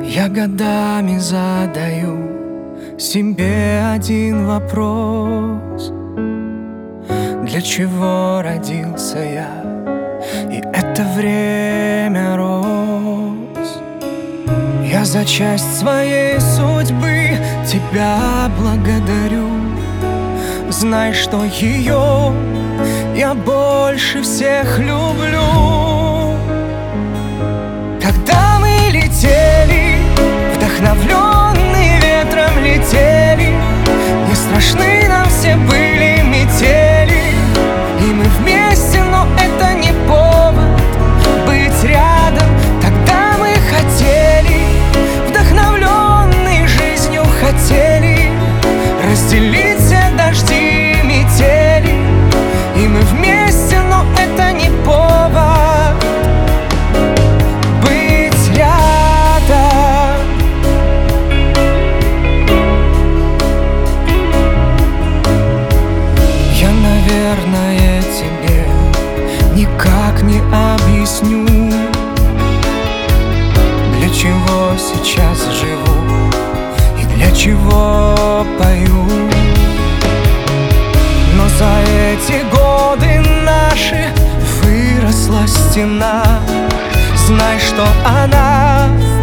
Я годами задаю себе один вопрос: для чего родился я и это время рос? Я за часть своей судьбы тебя благодарю. Знай, что ее я больше всех люблю. Когда мы летели, вдохновленные ветром летели, не страшны нам все были метели, и мы вместе, но это не повод быть рядом. Тогда мы хотели, вдохновленные жизнью хотели, разделить все дожди и метели, и мы вместе, но это не повод быть рядом. Я, наверное, тебе никак не объясню, для чего сейчас живу и для чего пою. Но за эти годы наши выросла стена. Знай, что она